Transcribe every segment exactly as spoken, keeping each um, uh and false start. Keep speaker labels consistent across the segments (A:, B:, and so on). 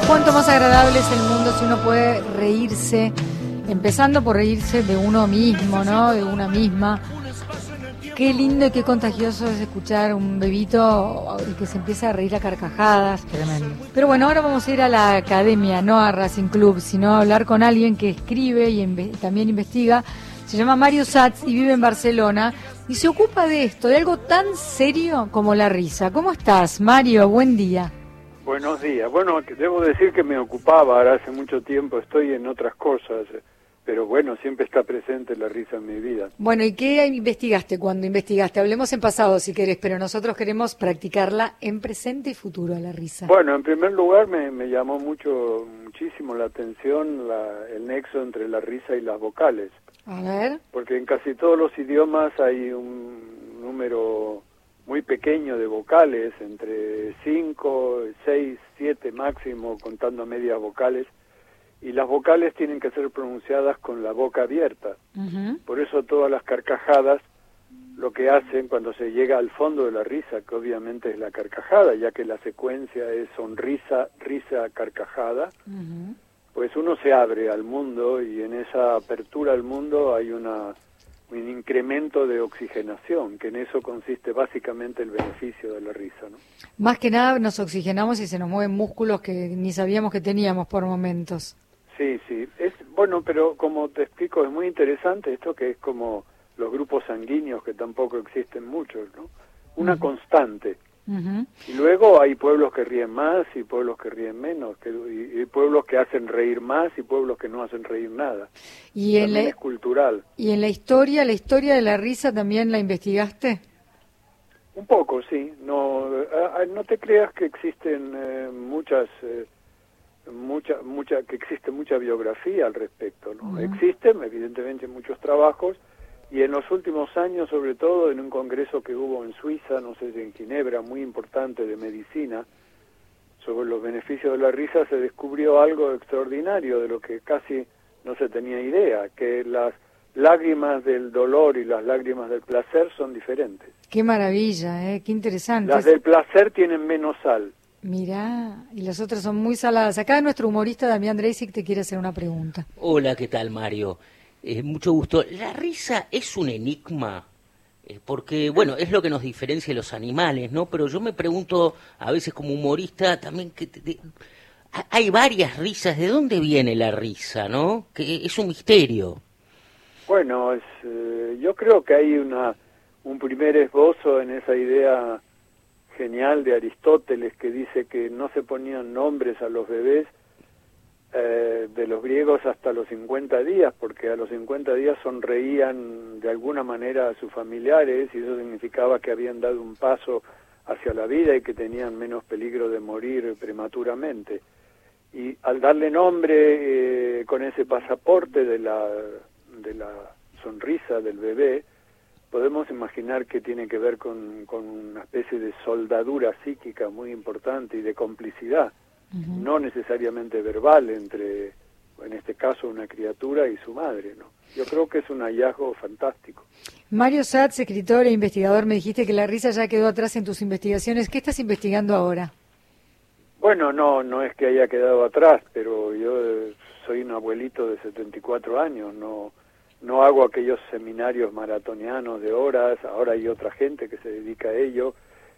A: Cuánto más agradable es el mundo si uno puede reírse, empezando por reírse de uno mismo, ¿no? De una misma. Qué lindo y qué contagioso es escuchar un bebito y que se empieza a reír a carcajadas.
B: Tremendo.
A: Pero bueno, ahora vamos a ir a la academia, no a Racing Club, sino a hablar con alguien que escribe y inve- también investiga. Se llama Mario Satz y vive en Barcelona y se ocupa de esto, de algo tan serio como la risa. ¿Cómo estás, Mario? Buen día.
C: Buenos días. Bueno, debo decir que me ocupaba, ahora hace mucho tiempo estoy en otras cosas, pero bueno, siempre está presente la risa en mi vida.
A: Bueno, ¿y qué investigaste cuando investigaste? Hablemos en pasado si querés, pero nosotros queremos practicarla en presente y futuro, la risa.
C: Bueno, en primer lugar me, me llamó mucho, muchísimo la atención la, el nexo entre la risa y las vocales.
A: A ver.
C: Porque en casi todos los idiomas hay un número muy pequeño de vocales, entre cinco, seis, siete máximo, contando medias vocales, y las vocales tienen que ser pronunciadas con la boca abierta.
A: Uh-huh.
C: Por eso todas las carcajadas lo que hacen cuando se llega al fondo de la risa, que obviamente es la carcajada, ya que la secuencia es sonrisa, risa, carcajada,
A: Uh-huh.
C: pues uno se abre al mundo y en esa apertura al mundo hay una un incremento de oxigenación, que en eso consiste básicamente el beneficio de la risa, ¿no?
A: Más que nada nos oxigenamos y se nos mueven músculos que ni sabíamos que teníamos por momentos.
C: Sí, sí. Es, bueno, pero como te explico, es muy interesante esto que es como los grupos sanguíneos, que tampoco existen muchos, ¿no? Una
A: Uh-huh.
C: constante.
A: Uh-huh.
C: Y luego hay pueblos que ríen más y pueblos que ríen menos, que, y, y pueblos que hacen reír más y pueblos que no hacen reír nada.
A: Y en,
C: También
A: la,
C: es cultural.
A: y en la historia, la historia de la risa también la investigaste.
C: Un poco, sí. No, eh, no te creas que existen eh, muchas, eh, mucha, mucha, que existe mucha biografía al respecto, ¿no?
A: Uh-huh.
C: Existen, evidentemente, muchos trabajos. Y en los últimos años, sobre todo en un congreso que hubo en Suiza, no sé si en Ginebra, muy importante de medicina, sobre los beneficios de la risa, se descubrió algo extraordinario de lo que casi no se tenía idea, que las lágrimas del dolor y las lágrimas del placer son diferentes.
A: Qué maravilla, ¿eh? Qué interesante.
C: Las del placer tienen menos sal.
A: Mirá, y las otras son muy saladas. Acá nuestro humorista Damián Dreisig te quiere hacer una pregunta.
B: Hola, ¿qué tal, Mario? Eh, mucho gusto. ¿La risa es un enigma? Eh, porque, bueno, es lo que nos diferencia de los animales, ¿no? Pero yo me pregunto, a veces como humorista, también que te, de, hay varias risas. ¿De dónde viene la risa, no? Que es un misterio.
C: Bueno, es, eh, yo creo que hay una un primer esbozo en esa idea genial de Aristóteles que dice que no se ponían nombres a los bebés eh, de los griegos hasta los cincuenta días, porque a los cincuenta días sonreían de alguna manera a sus familiares y eso significaba que habían dado un paso hacia la vida y que tenían menos peligro de morir prematuramente. Y al darle nombre eh, con ese pasaporte de la, de la sonrisa del bebé, podemos imaginar que tiene que ver con, con una especie de soldadura psíquica muy importante y de complicidad, uh-huh. no necesariamente verbal, entre, en este caso, una criatura y su madre, ¿no? Yo creo que es un hallazgo fantástico.
A: Mario Satz, escritor e investigador, me dijiste que la risa ya quedó atrás en tus investigaciones. ¿Qué estás investigando ahora?
C: Bueno, no, no es que haya quedado atrás, pero yo eh, soy un abuelito de setenta y cuatro años, no... No hago aquellos seminarios maratonianos de horas, ahora hay otra gente que se dedica a ello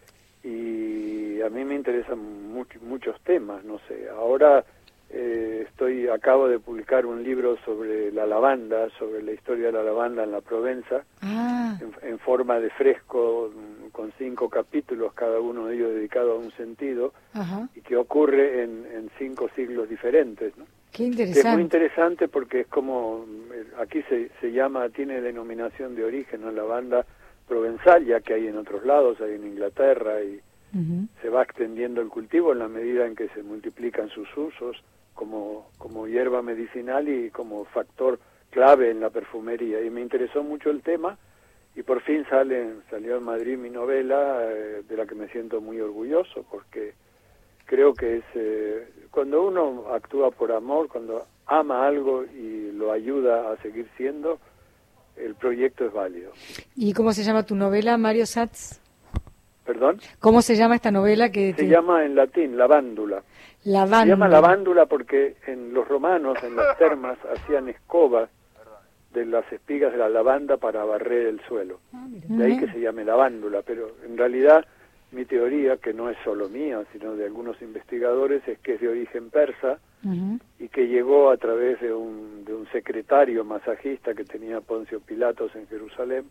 C: y a mí me interesan much, muchos temas, no sé. Ahora eh, estoy acabo de publicar un libro sobre la lavanda, sobre la historia de la lavanda en la Provenza,
A: ah.
C: en, en forma de fresco, con cinco capítulos, cada uno de ellos dedicado a un sentido,
A: Ajá.
C: y que ocurre en, en cinco siglos diferentes, ¿no?
A: Qué interesante.
C: Es muy interesante porque es como, aquí se, se llama, tiene denominación de origen, ¿no? La lavanda provenzal, ya que hay en otros lados, hay en Inglaterra, y uh-huh. se va extendiendo el cultivo en la medida en que se multiplican sus usos como, como hierba medicinal y como factor clave en la perfumería. Y me interesó mucho el tema, y por fin sale, salió en Madrid mi novela, eh, de la que me siento muy orgulloso, porque creo que es eh, cuando uno actúa por amor, cuando ama algo y lo ayuda a seguir siendo, el proyecto es válido.
A: ¿Y cómo se llama tu novela, Mario Satz?
C: ¿Perdón?
A: ¿Cómo se llama esta novela? Que
C: Se
A: te...
C: llama en latín lavándula.
A: Lavándula.
C: Se llama lavándula porque en los romanos, en las termas, hacían escobas de las espigas de la lavanda para barrer el suelo.
A: Ah,
C: de ahí que se llame lavándula, pero en realidad mi teoría, que no es solo mía, sino de algunos investigadores, es que es de origen persa
A: uh-huh.
C: y que llegó a través de un, de un secretario masajista que tenía Poncio Pilatos en Jerusalén,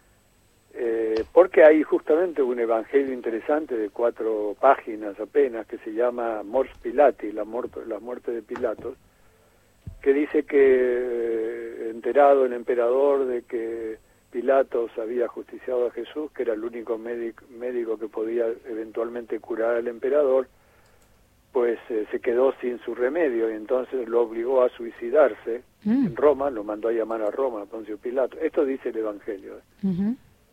C: eh, porque hay justamente un evangelio interesante de cuatro páginas apenas que se llama Mors Pilati, la muerte, la muerte de Pilatos, que dice que, eh, enterado el emperador de que Pilatos había justiciado a Jesús, que era el único médico, médico que podía eventualmente curar al emperador, pues eh, se quedó sin su remedio y entonces lo obligó a suicidarse mm. en Roma, lo mandó a llamar a Roma, a Poncio Pilato. Esto dice el Evangelio. ¿eh?
A: Uh-huh.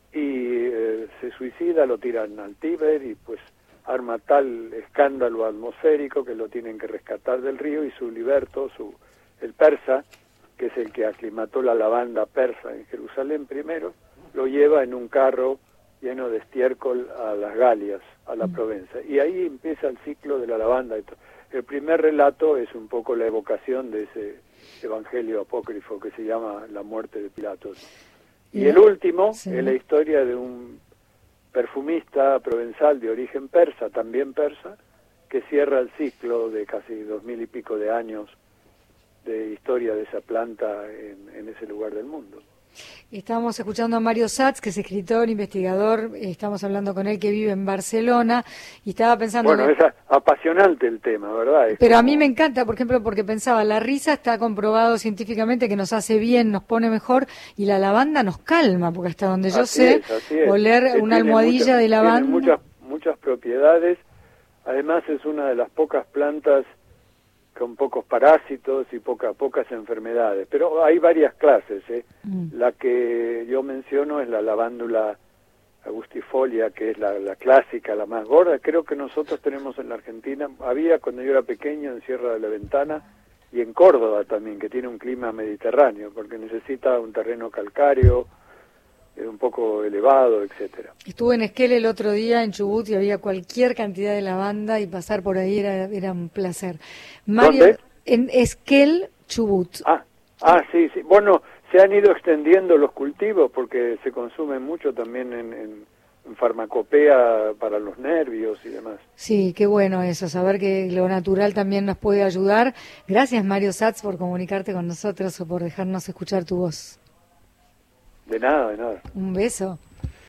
C: Y eh, se suicida, lo tiran al Tíber y pues arma tal escándalo atmosférico que lo tienen que rescatar del río y su liberto, su, el persa, que es el que aclimató la lavanda persa en Jerusalén primero, lo lleva en un carro lleno de estiércol a las Galias, a la Provenza. Y ahí empieza el ciclo de la lavanda. El primer relato es un poco la evocación de ese evangelio apócrifo que se llama La muerte de Pilatos. Y el último sí. es la historia de un perfumista provenzal de origen persa, también persa, que cierra el ciclo de casi dos mil y pico de años de historia de esa planta en, en ese lugar del mundo.
A: Estamos escuchando a Mario Satz, que es escritor, investigador, estamos hablando con él que vive en Barcelona, y estaba pensando...
C: Bueno, es apasionante el tema, ¿verdad? Es
A: Pero
C: como...
A: a mí me encanta, por ejemplo, porque pensaba, la risa está comprobado científicamente que nos hace bien, nos pone mejor, y la lavanda nos calma, porque hasta donde yo
C: así
A: sé,
C: es, así es.
A: oler
C: que
A: una almohadilla
C: muchas,
A: de lavanda...
C: Tiene muchas, muchas propiedades, además es una de las pocas plantas con pocos parásitos y poca, pocas enfermedades, pero hay varias clases, ¿eh? Mm. La que yo menciono es la lavándula agustifolia, que es la, la clásica, la más gorda. Creo que nosotros tenemos en la Argentina, había cuando yo era pequeño en Sierra de la Ventana y en Córdoba también, que tiene un clima mediterráneo, porque necesita un terreno calcáreo, un poco elevado, etcétera.
A: Estuve en Esquel el otro día en Chubut y había cualquier cantidad de lavanda y pasar por ahí era, era un placer. Mario,
C: ¿dónde?
A: En Esquel, Chubut.
C: Ah, ah, sí, sí. Bueno, se han ido extendiendo los cultivos porque se consumen mucho también en, en, en farmacopea para los nervios y demás.
A: Sí, qué bueno eso, saber que lo natural también nos puede ayudar. Gracias, Mario Satz, por comunicarte con nosotros o por dejarnos escuchar tu voz.
C: De nada, de nada.
A: Un beso.